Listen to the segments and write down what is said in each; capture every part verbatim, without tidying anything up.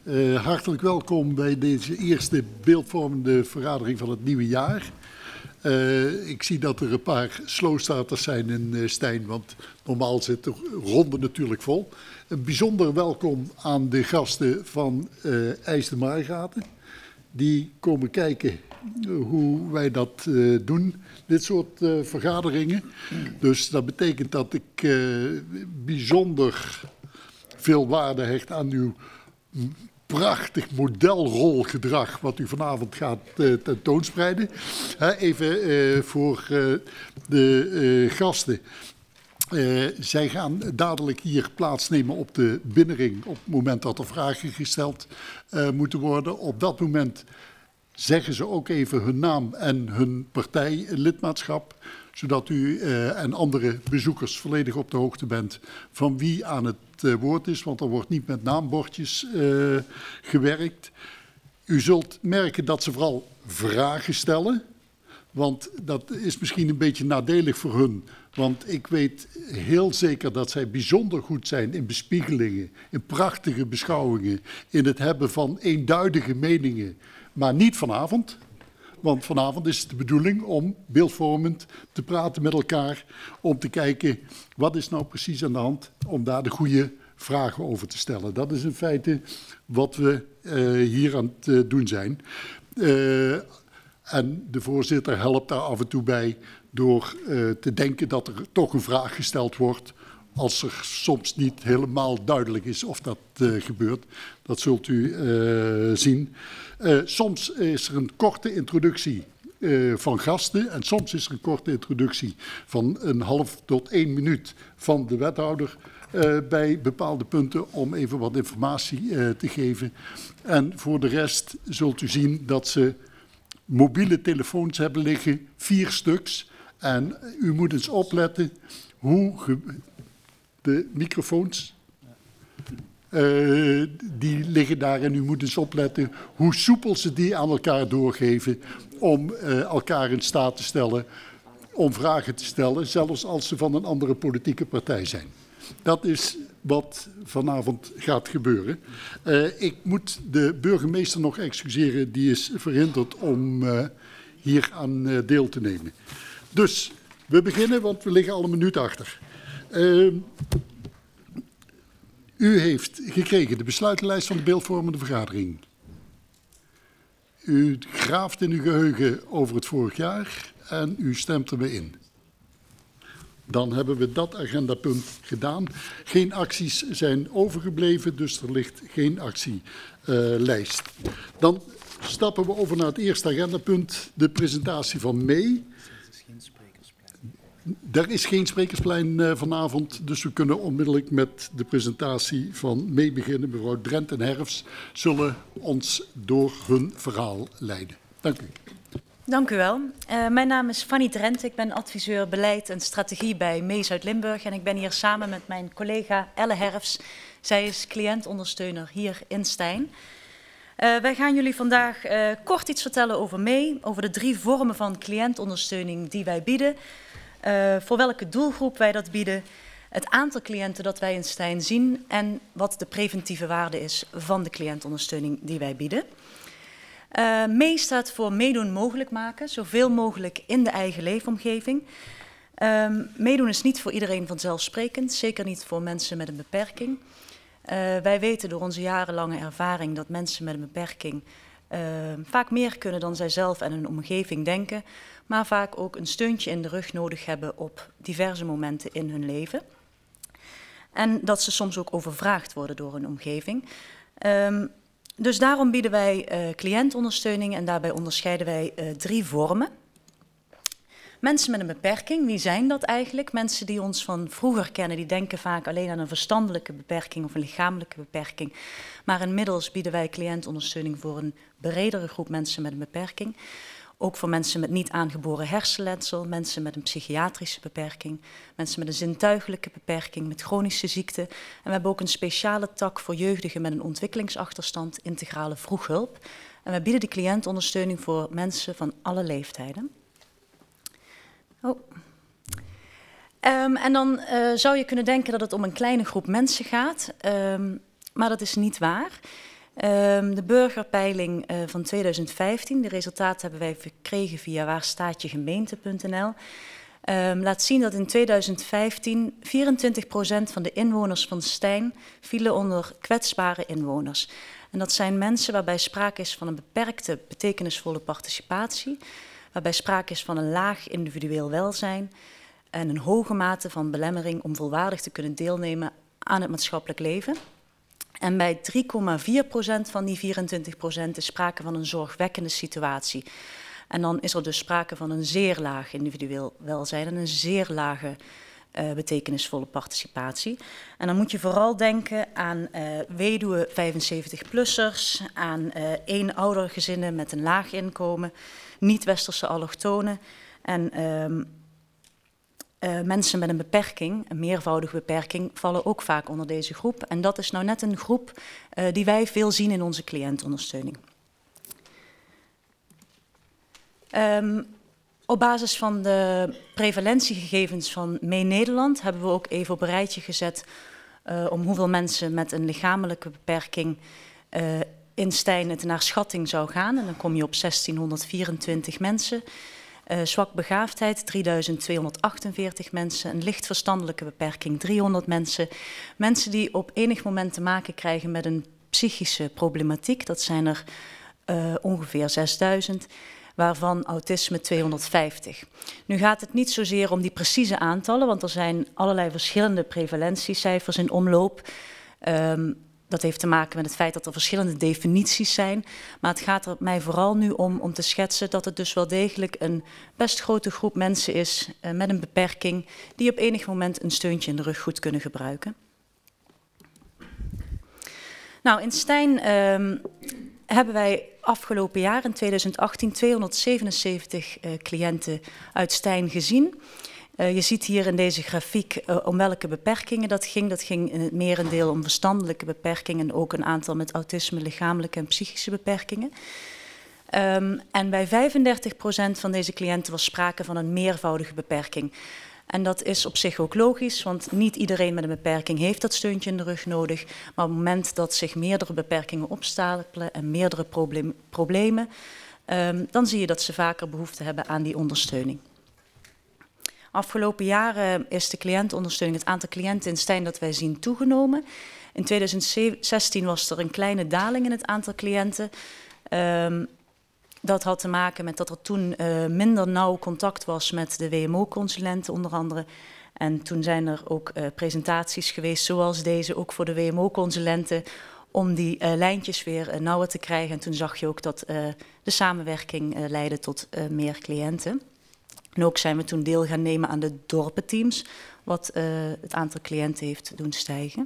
Uh, hartelijk welkom bij deze eerste beeldvormende vergadering van het nieuwe jaar. Uh, ik zie dat er een paar slowstarters zijn in uh, Stijn, want normaal zit de ronde natuurlijk vol. Een bijzonder welkom aan de gasten van uh, IJs de Margaten. Die komen kijken uh, hoe wij dat uh, doen, dit soort uh, vergaderingen. Dus dat betekent dat ik uh, bijzonder veel waarde hecht aan uw prachtig modelrolgedrag wat u vanavond gaat uh, tentoonspreiden. He, even uh, voor uh, de uh, gasten. Uh, zij gaan dadelijk hier plaatsnemen op de binnenring op het moment dat er vragen gesteld uh, moeten worden. Op dat moment zeggen ze ook even hun naam en hun partijlidmaatschap, zodat u uh, en andere bezoekers volledig op de hoogte bent van wie aan het uh, woord is, want er wordt niet met naambordjes uh, gewerkt. U zult merken dat ze vooral vragen stellen, want dat is misschien een beetje nadelig voor hun, want ik weet heel zeker dat zij bijzonder goed zijn in bespiegelingen, in prachtige beschouwingen, in het hebben van eenduidige meningen, maar niet vanavond. Want vanavond is het de bedoeling om beeldvormend te praten met elkaar, om te kijken wat is nou precies aan de hand, om daar de goede vragen over te stellen. Dat is in feite wat we uh, hier aan het uh, doen zijn. Uh, en de voorzitter helpt daar af en toe bij door uh, te denken dat er toch een vraag gesteld wordt, als er soms niet helemaal duidelijk is of dat uh, gebeurt. Dat zult u uh, zien. Uh, soms is er een korte introductie uh, van gasten en soms is er een korte introductie van een half tot één minuut van de wethouder uh, bij bepaalde punten om even wat informatie uh, te geven. En voor de rest zult u zien dat ze mobiele telefoons hebben liggen, vier stuks. En u moet eens opletten hoe ge- de microfoons, uh, die liggen daar en u moet eens opletten hoe soepel ze die aan elkaar doorgeven om uh, elkaar in staat te stellen om vragen te stellen, zelfs als ze van een andere politieke partij zijn. Dat is wat vanavond gaat gebeuren. Uh, ik moet de burgemeester nog excuseren, die is verhinderd om uh, hier aan uh, deel te nemen. Dus we beginnen, want we liggen al een minuut achter. Uh, u heeft gekregen de besluitenlijst van de beeldvormende vergadering. U graaft in uw geheugen over het vorig jaar en u stemt ermee in. Dan hebben we dat agendapunt gedaan. Geen acties zijn overgebleven, dus er ligt geen actielijst. Uh, Dan stappen we over naar het eerste agendapunt, de presentatie van mei. Er is geen sprekersplein uh, vanavond, dus we kunnen onmiddellijk met de presentatie van mei beginnen. Mevrouw Drent en Herfs zullen ons door hun verhaal leiden. Dank u. Dank u wel. Uh, mijn naam is Fanny Drent. Ik ben adviseur beleid en strategie bij mei Zuid-Limburg. En ik ben hier samen met mijn collega Elle Herfs. Zij is cliëntondersteuner hier in Stijn. Uh, wij gaan jullie vandaag uh, kort iets vertellen over mei, over de drie vormen van cliëntondersteuning die wij bieden. Uh, voor welke doelgroep wij dat bieden, het aantal cliënten dat wij in Stijn zien en wat de preventieve waarde is van de cliëntondersteuning die wij bieden. Uh, mei staat voor meedoen mogelijk maken, zoveel mogelijk in de eigen leefomgeving. Uh, meedoen is niet voor iedereen vanzelfsprekend, zeker niet voor mensen met een beperking. Uh, wij weten door onze jarenlange ervaring dat mensen met een beperking uh, vaak meer kunnen dan zijzelf en hun omgeving denken, maar vaak ook een steuntje in de rug nodig hebben op diverse momenten in hun leven. En dat ze soms ook overvraagd worden door hun omgeving. Um, dus daarom bieden wij uh, cliëntondersteuning en daarbij onderscheiden wij uh, drie vormen. Mensen met een beperking, wie zijn dat eigenlijk? Mensen die ons van vroeger kennen, die denken vaak alleen aan een verstandelijke beperking of een lichamelijke beperking. Maar inmiddels bieden wij cliëntondersteuning voor een bredere groep mensen met een beperking. Ook voor mensen met niet aangeboren hersenletsel, mensen met een psychiatrische beperking, mensen met een zintuigelijke beperking, met chronische ziekten. En we hebben ook een speciale tak voor jeugdigen met een ontwikkelingsachterstand, integrale vroeghulp. En wij bieden die cliëntondersteuning voor mensen van alle leeftijden. Oh. Um, en dan uh, zou je kunnen denken dat het om een kleine groep mensen gaat, um, maar dat is niet waar. Um, de burgerpeiling uh, van tweeduizend vijftien, de resultaten hebben wij verkregen via waarstaatjegemeente punt n l. Um, laat zien dat in tweeduizend vijftien vierentwintig procent van de inwoners van Stein vielen onder kwetsbare inwoners. En dat zijn mensen waarbij sprake is van een beperkte betekenisvolle participatie, waarbij sprake is van een laag individueel welzijn en een hoge mate van belemmering om volwaardig te kunnen deelnemen aan het maatschappelijk leven. En bij drie komma vier procent van die vierentwintig procent is sprake van een zorgwekkende situatie. En dan is er dus sprake van een zeer laag individueel welzijn en een zeer lage uh, betekenisvolle participatie. En dan moet je vooral denken aan uh, weduwe vijfenzeventig-plussers, aan uh, eenoudergezinnen met een laag inkomen, niet-westerse allochtonen en um, uh, mensen met een beperking, een meervoudige beperking, vallen ook vaak onder deze groep. En dat is nou net een groep uh, die wij veel zien in onze cliëntondersteuning. Um, op basis van de prevalentiegegevens van Mee Nederland hebben we ook even op een rijtje gezet uh, om hoeveel mensen met een lichamelijke beperking uh, in Stein het naar schatting zou gaan. En dan kom je op zestienhonderdvierentwintig mensen. Uh, zwak begaafdheid drieduizend tweehonderdachtenveertig mensen. Een licht verstandelijke beperking driehonderd mensen. Mensen die op enig moment te maken krijgen met een psychische problematiek. Dat zijn er uh, ongeveer zesduizend. Waarvan autisme tweehonderdvijftig. Nu gaat het niet zozeer om die precieze aantallen, want er zijn allerlei verschillende prevalentiecijfers in omloop. Um, dat heeft te maken met het feit dat er verschillende definities zijn. Maar het gaat er mij vooral nu om om te schetsen dat het dus wel degelijk een best grote groep mensen is uh, met een beperking die op enig moment een steuntje in de rug goed kunnen gebruiken. Nou, in Stein um, hebben wij afgelopen jaar, in tweeduizend achttien, tweehonderdzevenenzeventig uh, cliënten uit Stein gezien. Uh, je ziet hier in deze grafiek uh, om welke beperkingen dat ging. Dat ging in het merendeel om verstandelijke beperkingen en ook een aantal met autisme, lichamelijke en psychische beperkingen. Um, en bij vijfendertig procent van deze cliënten was sprake van een meervoudige beperking. En dat is op zich ook logisch, want niet iedereen met een beperking heeft dat steuntje in de rug nodig. Maar op het moment dat zich meerdere beperkingen opstapelen en meerdere probleem, problemen, um, dan zie je dat ze vaker behoefte hebben aan die ondersteuning. Afgelopen jaren is de cliëntondersteuning, het aantal cliënten in Stein dat wij zien, toegenomen. In tweeduizend zestien was er een kleine daling in het aantal cliënten. Um, Dat had te maken met dat er toen uh, minder nauw contact was met de W M O-consulenten onder andere. En toen zijn er ook uh, presentaties geweest zoals deze, ook voor de W M O-consulenten, om die uh, lijntjes weer uh, nauwer te krijgen. En toen zag je ook dat uh, de samenwerking uh, leidde tot uh, meer cliënten. En ook zijn we toen deel gaan nemen aan de dorpenteams, wat uh, het aantal cliënten heeft doen stijgen.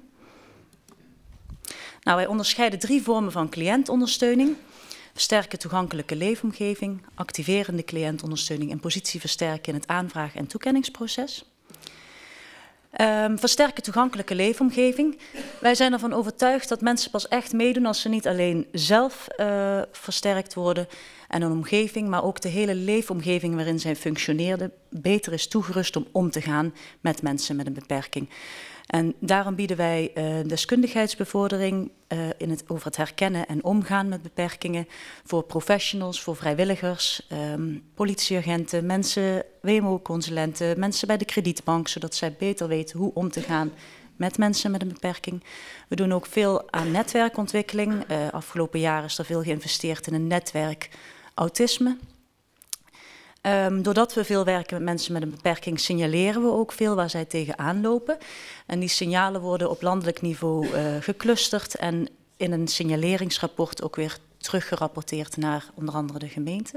Nou, wij onderscheiden drie vormen van cliëntondersteuning. Versterken toegankelijke leefomgeving, activerende cliëntondersteuning en positie versterken in het aanvraag- en toekenningsproces. Um, versterken toegankelijke leefomgeving. Wij zijn ervan overtuigd dat mensen pas echt meedoen als ze niet alleen zelf uh, versterkt worden en een omgeving, maar ook de hele leefomgeving waarin zij functioneerden beter is toegerust om om te gaan met mensen met een beperking. En daarom bieden wij uh, deskundigheidsbevordering uh, in het, over het herkennen en omgaan met beperkingen voor professionals, voor vrijwilligers, um, politieagenten, mensen, W M O-consulenten, mensen bij de kredietbank, zodat zij beter weten hoe om te gaan met mensen met een beperking. We doen ook veel aan netwerkontwikkeling. Uh, afgelopen jaar is er veel geïnvesteerd in een netwerk autisme. Um, doordat we veel werken met mensen met een beperking, signaleren we ook veel waar zij tegenaan lopen. En die signalen worden op landelijk niveau uh, geclusterd en in een signaleringsrapport ook weer teruggerapporteerd naar onder andere de gemeente.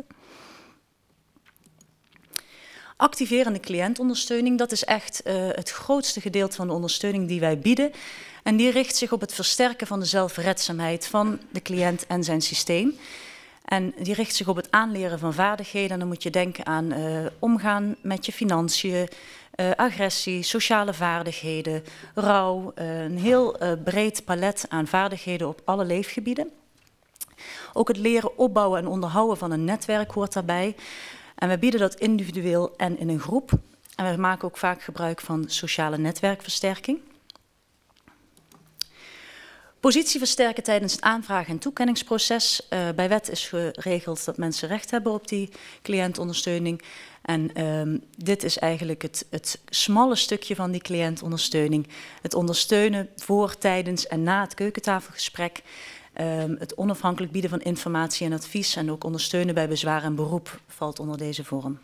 Activerende cliëntondersteuning, dat is echt uh, het grootste gedeelte van de ondersteuning die wij bieden. En die richt zich op het versterken van de zelfredzaamheid van de cliënt en zijn systeem. En die richt zich op het aanleren van vaardigheden. En dan moet je denken aan uh, omgaan met je financiën, uh, agressie, sociale vaardigheden, rouw. Uh, een heel uh, breed palet aan vaardigheden op alle leefgebieden. Ook het leren opbouwen en onderhouden van een netwerk hoort daarbij. En we bieden dat individueel en in een groep. En we maken ook vaak gebruik van sociale netwerkversterking. Positie versterken tijdens het aanvragen- en toekenningsproces. Uh, bij wet is geregeld dat mensen recht hebben op die cliëntondersteuning. En um, dit is eigenlijk het, het smalle stukje van die cliëntondersteuning. Het ondersteunen voor, tijdens en na het keukentafelgesprek. Um, het onafhankelijk bieden van informatie en advies en ook ondersteunen bij bezwaar en beroep valt onder deze vorm.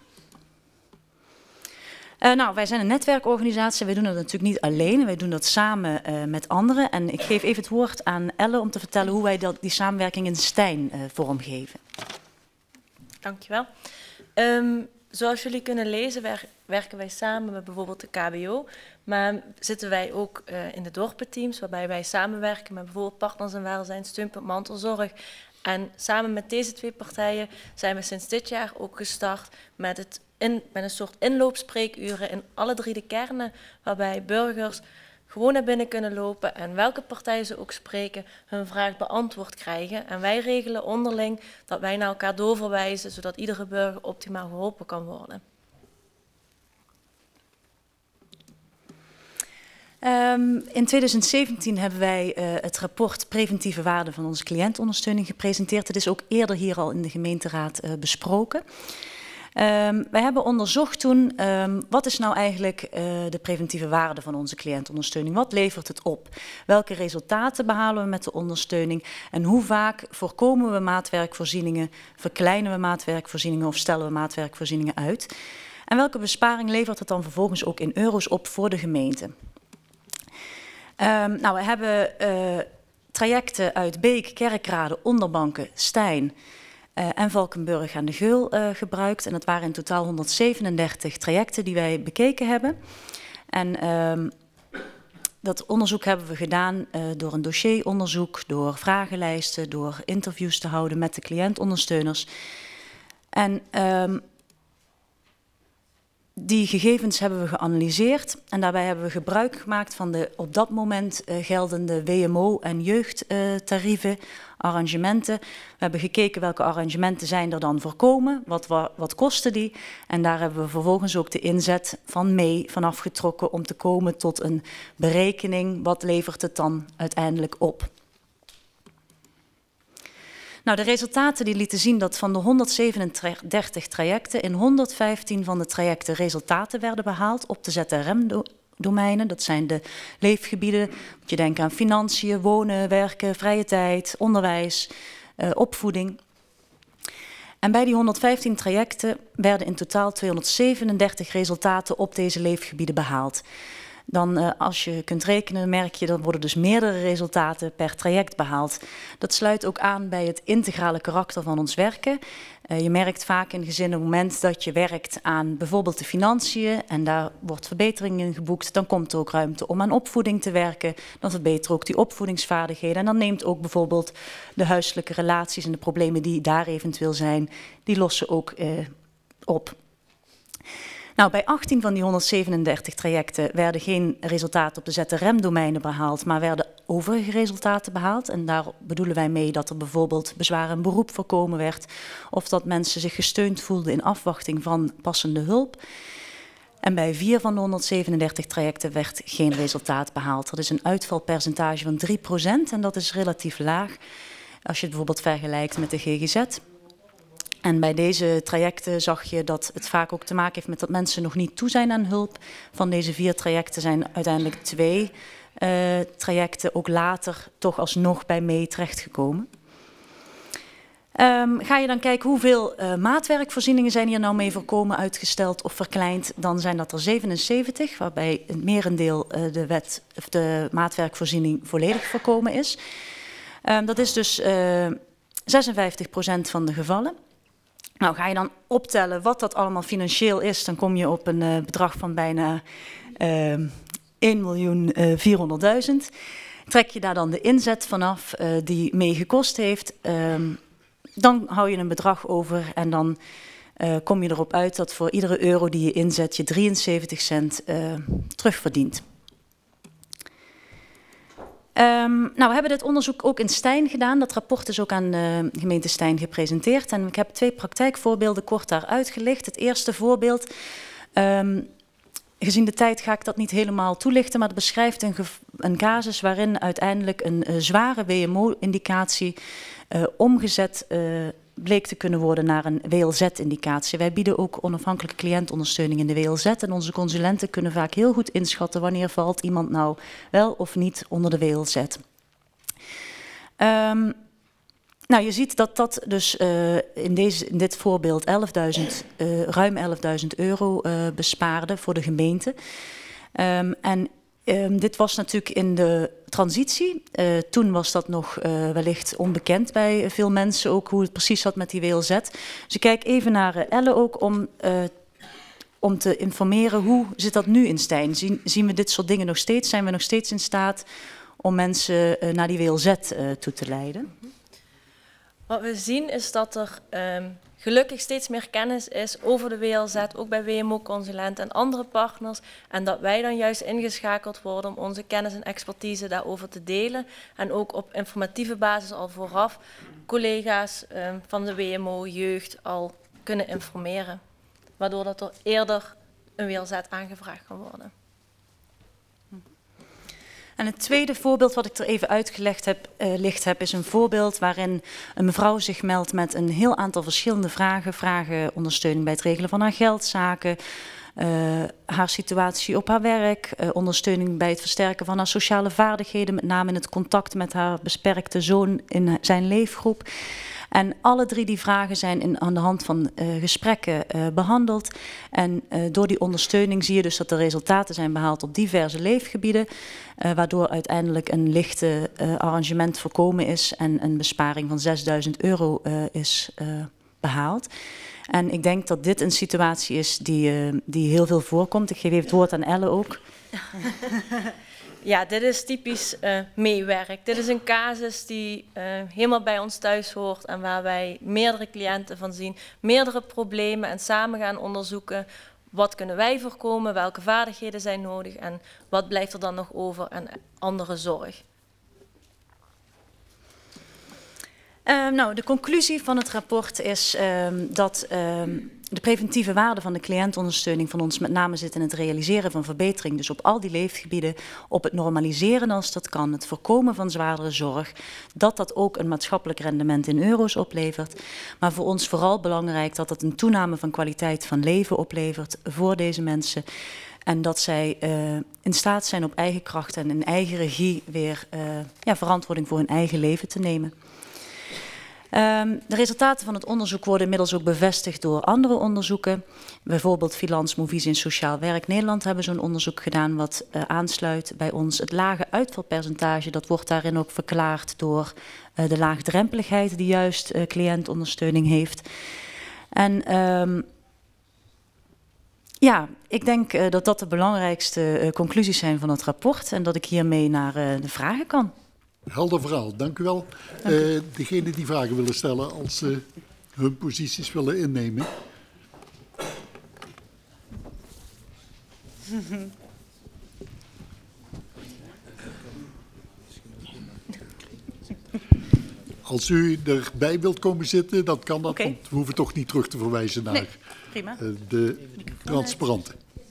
Uh, nou, wij zijn een netwerkorganisatie, wij doen dat natuurlijk niet alleen, wij doen dat samen uh, met anderen. En ik geef even het woord aan Elle om te vertellen hoe wij dat, die samenwerking in Stijn uh, vormgeven. Dankjewel. Um, zoals jullie kunnen lezen wer werken wij samen met bijvoorbeeld de K B O, maar zitten wij ook uh, in de dorpenteams waarbij wij samenwerken met bijvoorbeeld Partners in Welzijn, Steunpunt Mantelzorg. En samen met deze twee partijen zijn we sinds dit jaar ook gestart met het In, met een soort inloopspreekuren in alle drie de kernen, waarbij burgers gewoon naar binnen kunnen lopen en welke partij ze ook spreken, hun vraag beantwoord krijgen. En wij regelen onderling dat wij naar elkaar doorverwijzen, zodat iedere burger optimaal geholpen kan worden. Um, in twintig zeventien hebben wij uh, het rapport Preventieve Waarde van onze cliëntondersteuning gepresenteerd. Het is ook eerder hier al in de gemeenteraad uh, besproken. Um, wij hebben onderzocht toen, um, wat is nou eigenlijk uh, de preventieve waarde van onze cliëntondersteuning? Wat levert het op? Welke resultaten behalen we met de ondersteuning? En hoe vaak voorkomen we maatwerkvoorzieningen, verkleinen we maatwerkvoorzieningen of stellen we maatwerkvoorzieningen uit? En welke besparing levert het dan vervolgens ook in euro's op voor de gemeente? Um, nou, we hebben uh, trajecten uit Beek, Kerkrade, Onderbanken, Stijn uh, en Valkenburg aan de Geul uh, gebruikt. En dat waren in totaal honderdzevenendertig trajecten die wij bekeken hebben. En um, dat onderzoek hebben we gedaan uh, door een dossieronderzoek, door vragenlijsten, door interviews te houden met de cliëntondersteuners. En um, die gegevens hebben we geanalyseerd en daarbij hebben we gebruik gemaakt van de op dat moment uh, geldende W M O- en jeugdtarieven, uh, arrangementen. We hebben gekeken welke arrangementen zijn er dan voorkomen, wat, wat, wat kosten die. En daar hebben we vervolgens ook de inzet van mee van afgetrokken om te komen tot een berekening. Wat levert het dan uiteindelijk op? Nou, de resultaten die lieten zien dat van de honderdzevenendertig trajecten in honderdvijftien van de trajecten resultaten werden behaald op de Z R M-domeinen. Dat zijn de leefgebieden. Moet je denken aan financiën, wonen, werken, vrije tijd, onderwijs, uh, opvoeding. En bij die honderdvijftien trajecten werden in totaal tweehonderdzevenendertig resultaten op deze leefgebieden behaald. Dan uh, als je kunt rekenen, merk je, dan worden dus meerdere resultaten per traject behaald. Dat sluit ook aan bij het integrale karakter van ons werken. Uh, je merkt vaak in gezinnen, op het moment dat je werkt aan bijvoorbeeld de financiën en daar wordt verbetering in geboekt, dan komt er ook ruimte om aan opvoeding te werken. Dan verbeteren ook die opvoedingsvaardigheden. En dan neemt ook bijvoorbeeld de huiselijke relaties en de problemen die daar eventueel zijn, die lossen ook uh, op. Nou, bij achttien van die honderdzevenendertig trajecten werden geen resultaten op de Z R M-domeinen behaald, maar werden overige resultaten behaald. En daar bedoelen wij mee dat er bijvoorbeeld bezwaar en beroep voorkomen werd, of dat mensen zich gesteund voelden in afwachting van passende hulp. En bij vier van de honderdzevenendertig trajecten werd geen resultaat behaald. Dat is een uitvalpercentage van drie procent en dat is relatief laag als je het bijvoorbeeld vergelijkt met de G G Z. En bij deze trajecten zag je dat het vaak ook te maken heeft met dat mensen nog niet toe zijn aan hulp. Van deze vier trajecten zijn uiteindelijk twee uh, trajecten ook later toch alsnog bij mee terechtgekomen. Um, ga je dan kijken hoeveel uh, maatwerkvoorzieningen zijn hier nou mee voorkomen, uitgesteld of verkleind, dan zijn dat er zevenenzeventig, waarbij het merendeel uh, de, wet, of de maatwerkvoorziening volledig voorkomen is. Um, dat is dus uh, zesenvijftig procent van de gevallen. Nou, ga je dan optellen wat dat allemaal financieel is, dan kom je op een uh, bedrag van bijna uh, één miljoen vierhonderdduizend. Trek je daar dan de inzet vanaf uh, die mee gekost heeft, uh, dan hou je een bedrag over en dan uh, kom je erop uit dat voor iedere euro die je inzet je drieënzeventig cent uh, terugverdient. Um, nou, we hebben dit onderzoek ook in Stijn gedaan. Dat rapport is ook aan de gemeente Stijn gepresenteerd. En ik heb twee praktijkvoorbeelden kort daar uitgelicht. Het eerste voorbeeld um, gezien de tijd ga ik dat niet helemaal toelichten, maar het beschrijft een, een casus waarin uiteindelijk een uh, zware W M O-indicatie uh, omgezet uh, bleek te kunnen worden naar een W L Z-indicatie. Wij bieden ook onafhankelijke cliëntondersteuning in de W L Z en onze consulenten kunnen vaak heel goed inschatten wanneer valt iemand nou wel of niet onder de W L Z. Um, Nou, je ziet dat dat dus uh, in, deze, in dit voorbeeld elfduizend, uh, ruim elfduizend euro uh, bespaarde voor de gemeente. Um, en um, dit was natuurlijk in de transitie. Uh, toen was dat nog uh, wellicht onbekend bij veel mensen, ook hoe het precies zat met die W L Z. Dus ik kijk even naar uh, Elle ook om, uh, om te informeren hoe zit dat nu in Stein. Zien, zien we dit soort dingen nog steeds? Zijn we nog steeds in staat om mensen uh, naar die W L Z uh, toe te leiden? Wat we zien is dat er um, gelukkig steeds meer kennis is over de W L Z, ook bij W M O-consulenten en andere partners. En dat wij dan juist ingeschakeld worden om onze kennis en expertise daarover te delen. En ook op informatieve basis al vooraf collega's um, van de W M O, jeugd al kunnen informeren. Waardoor dat er eerder een W L Z aangevraagd kan worden. En het tweede voorbeeld wat ik er even uitgelegd heb, uh, licht heb, is een voorbeeld waarin een mevrouw zich meldt met een heel aantal verschillende vragen. Vragen ondersteuning bij het regelen van haar geldzaken, uh, haar situatie op haar werk, uh, ondersteuning bij het versterken van haar sociale vaardigheden, met name in het contact met haar beperkte zoon in zijn leefgroep. En alle drie die vragen zijn in, aan de hand van uh, gesprekken uh, behandeld. En uh, door die ondersteuning zie je dus dat er resultaten zijn behaald op diverse leefgebieden. Uh, waardoor uiteindelijk een lichte uh, arrangement voorkomen is en een besparing van zesduizend euro uh, is uh, behaald. En ik denk dat dit een situatie is die, uh, die heel veel voorkomt. Ik geef even het woord aan Elle ook. Ja, dit is typisch uh, meewerk. Dit is een casus die uh, helemaal bij ons thuis hoort en waar wij meerdere cliënten van zien, meerdere problemen en samen gaan onderzoeken wat kunnen wij voorkomen, welke vaardigheden zijn nodig en wat blijft er dan nog over aan andere zorg. Uh, nou, de conclusie van het rapport is uh, dat uh, de preventieve waarde van de cliëntondersteuning van ons met name zit in het realiseren van verbetering. Dus op al die leefgebieden, op het normaliseren als dat kan, het voorkomen van zwaardere zorg. Dat dat ook een maatschappelijk rendement in euro's oplevert. Maar voor ons vooral belangrijk dat het een toename van kwaliteit van leven oplevert voor deze mensen. En dat zij uh, in staat zijn op eigen kracht en in eigen regie weer uh, ja, verantwoording voor hun eigen leven te nemen. Um, de resultaten van het onderzoek worden inmiddels ook bevestigd door andere onderzoeken. Bijvoorbeeld Filans, Movies in Sociaal Werk Nederland hebben zo'n onderzoek gedaan wat uh, aansluit bij ons. Het lage uitvalpercentage, dat wordt daarin ook verklaard door uh, de laagdrempeligheid die juist uh, cliëntondersteuning heeft. En um, ja, ik denk uh, dat dat de belangrijkste uh, conclusies zijn van het rapport en dat ik hiermee naar uh, de vragen kan. Helder verhaal, dank u wel. Dank u. Uh, degenen die vragen willen stellen, als ze uh, hun posities willen innemen. Als u erbij wilt komen zitten, dan kan dat, okay. Want we hoeven toch niet terug te verwijzen naar nee, prima. Uh, de transparante.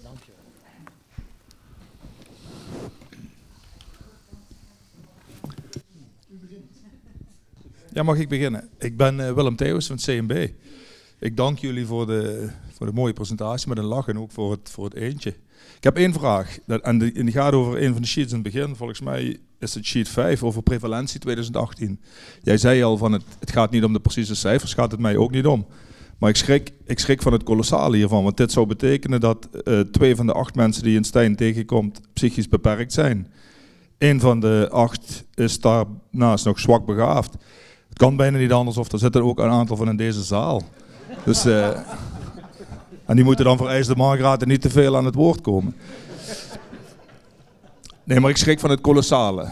Ja, mag ik beginnen? Ik ben uh, Willem Theeuws van het C N B. Ik dank jullie voor de, voor de mooie presentatie met een lach en ook voor het, voor het eentje. Ik heb één vraag en die, en die gaat over een van de sheets in het begin. Volgens mij is het sheet vijf over prevalentie twintig achttien. Jij zei al van het, het gaat niet om de precieze cijfers, gaat het mij ook niet om. Maar ik schrik, ik schrik van het kolossale hiervan, want dit zou betekenen dat uh, twee van de acht mensen die in Stein tegenkomt psychisch beperkt zijn. Eén van de acht is daarnaast nog zwak begaafd. Het kan bijna niet anders of er zitten ook een aantal van in deze zaal. Dus, uh, en die moeten dan vereist de margraten niet te veel aan het woord komen. Nee, maar ik schrik van het kolossale.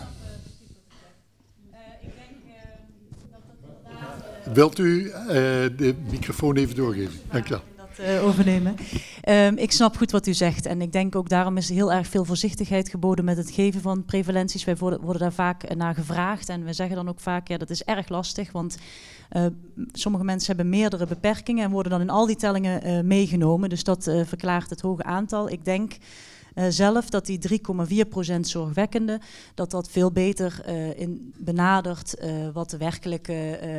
Wilt u uh, de microfoon even doorgeven? Dank je wel. Uh, overnemen. Um, ik snap goed wat u zegt en ik denk ook daarom is heel erg veel voorzichtigheid geboden met het geven van prevalenties. Wij worden, worden daar vaak naar gevraagd en we zeggen dan ook vaak, ja, dat is erg lastig, want uh, sommige mensen hebben meerdere beperkingen en worden dan in al die tellingen uh, meegenomen. Dus dat uh, verklaart het hoge aantal. Ik denk uh, zelf, dat die drie komma vier procent zorgwekkende, dat dat veel beter uh, in benadert uh, wat de werkelijke uh,